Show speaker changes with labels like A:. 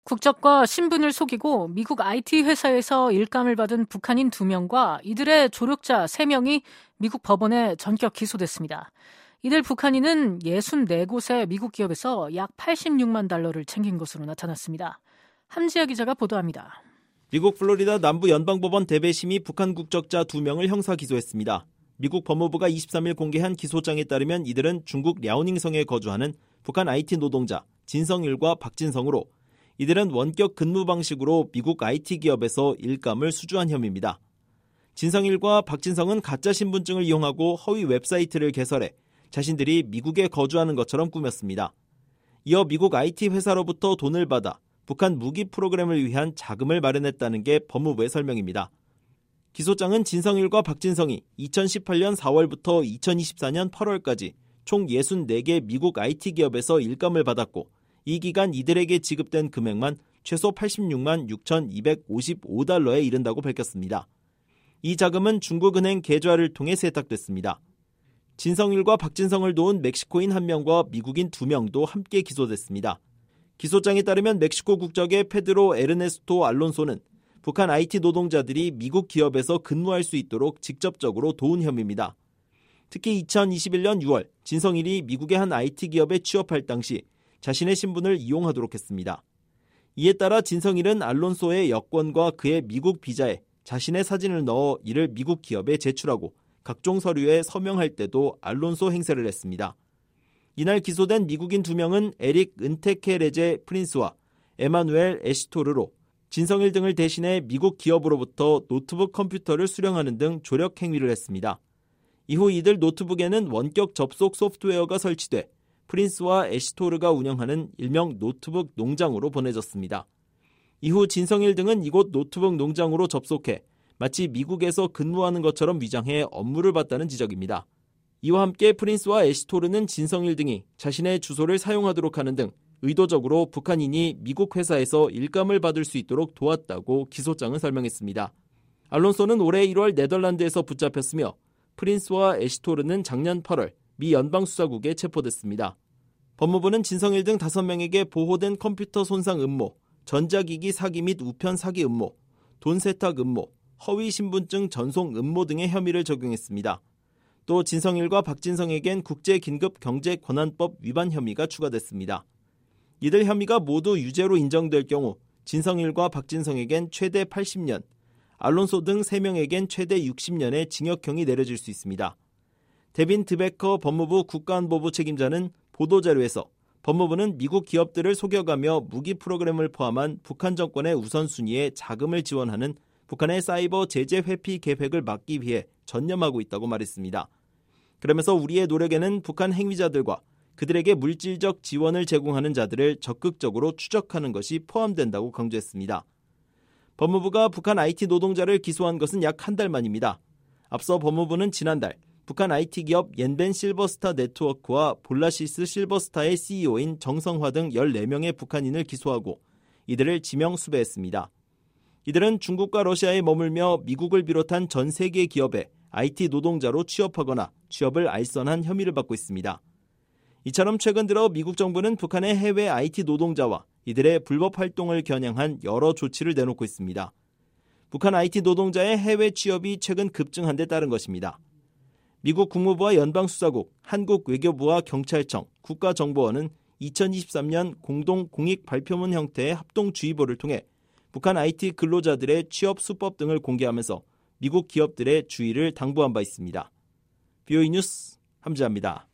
A: 국적과 신분을 속이고 미국 IT 회사에서 일감을 받은 북한인 2명과 이들의 조력자 3명이 미국 법원에 전격 기소됐습니다. 이들 북한인은 64곳의 미국 기업에서 약 86만 달러를 챙긴 것으로 나타났습니다. 함지아 기자가 보도합니다.
B: 미국 플로리다 남부 연방법원 대배심이 북한 국적자 2명을 형사 기소했습니다. 미국 법무부가 23일 공개한 기소장에 따르면 이들은 중국 랴오닝성에 거주하는 북한 IT 노동자 진성일과 박진성으로 이들은 원격 근무 방식으로 미국 IT 기업에서 일감을 수주한 혐의입니다. 진성일과 박진성은 가짜 신분증을 이용하고 허위 웹사이트를 개설해 자신들이 미국에 거주하는 것처럼 꾸몄습니다. 이어 미국 IT 회사로부터 돈을 받아 북한 무기 프로그램을 위한 자금을 마련했다는 게 법무부의 설명입니다. 기소장은 진성일과 박진성이 2018년 4월부터 2024년 8월까지 총 64개 미국 IT 기업에서 일감을 받았고 이 기간 이들에게 지급된 금액만 최소 86만 6,255달러에 이른다고 밝혔습니다. 이 자금은 중국은행 계좌를 통해 세탁됐습니다. 진성일과 박진성을 도운 멕시코인 1명과 미국인 2명도 함께 기소됐습니다. 기소장에 따르면 멕시코 국적의 페드로 에르네스토 알론소는 북한 IT 노동자들이 미국 기업에서 근무할 수 있도록 직접적으로 도운 혐의입니다. 특히 2021년 6월 진성일이 미국의 한 IT 기업에 취업할 당시 자신의 신분을 이용하도록 했습니다. 이에 따라 진성일은 알론소의 여권과 그의 미국 비자에 자신의 사진을 넣어 이를 미국 기업에 제출하고 각종 서류에 서명할 때도 알론소 행세를 했습니다. 이날 기소된 미국인 2명은 에릭 은테케레제 프린스와 에마누엘 에시토르로 진성일 등을 대신해 미국 기업으로부터 노트북 컴퓨터를 수령하는 등 조력 행위를 했습니다. 이후 이들 노트북에는 원격 접속 소프트웨어가 설치돼 프린스와 에시토르가 운영하는 일명 노트북 농장으로 보내졌습니다. 이후 진성일 등은 이곳 노트북 농장으로 접속해 마치 미국에서 근무하는 것처럼 위장해 업무를 봤다는 지적입니다. 이와 함께 프린스와 에시토르는 진성일 등이 자신의 주소를 사용하도록 하는 등 의도적으로 북한인이 미국 회사에서 일감을 받을 수 있도록 도왔다고 기소장은 설명했습니다. 알론소는 올해 1월 네덜란드에서 붙잡혔으며 프린스와 에시토르는 작년 8월 미 연방수사국에 체포됐습니다. 법무부는 진성일 등 5명에게 보호된 컴퓨터 손상 음모, 전자기기 사기 및 우편 사기 음모, 돈 세탁 음모, 허위 신분증 전송 음모 등의 혐의를 적용했습니다. 또 진성일과 박진성에겐 국제긴급경제권한법 위반 혐의가 추가됐습니다. 이들 혐의가 모두 유죄로 인정될 경우 진성일과 박진성에겐 최대 80년, 알론소 등 3명에겐 최대 60년의 징역형이 내려질 수 있습니다. 데빈 드베커 법무부 국가안보부 책임자는 보도자료에서 법무부는 미국 기업들을 속여가며 무기 프로그램을 포함한 북한 정권의 우선순위에 자금을 지원하는 북한의 사이버 제재 회피 계획을 막기 위해 전념하고 있다고 말했습니다. 그러면서 우리의 노력에는 북한 행위자들과 그들에게 물질적 지원을 제공하는 자들을 적극적으로 추적하는 것이 포함된다고 강조했습니다. 법무부가 북한 IT 노동자를 기소한 것은 약 한 달 만입니다. 앞서 법무부는 지난달 북한 IT 기업 옌벤 실버스타 네트워크와 볼라시스 실버스타의 CEO인 정성화 등 14명의 북한인을 기소하고 이들을 지명 수배했습니다. 이들은 중국과 러시아에 머물며 미국을 비롯한 전 세계 기업에 IT 노동자로 취업하거나 취업을 알선한 혐의를 받고 있습니다. 이처럼 최근 들어 미국 정부는 북한의 해외 IT 노동자와 이들의 불법 활동을 겨냥한 여러 조치를 내놓고 있습니다. 북한 IT 노동자의 해외 취업이 최근 급증한 데 따른 것입니다. 미국 국무부와 연방수사국, 한국외교부와 경찰청, 국가정보원은 2023년 공동 공익 발표문 형태의 합동주의보를 통해 북한 IT 근로자들의 취업 수법 등을 공개하면서 미국 기업들의 주의를 당부한 바 있습니다. BOE 뉴스 함지아입니다.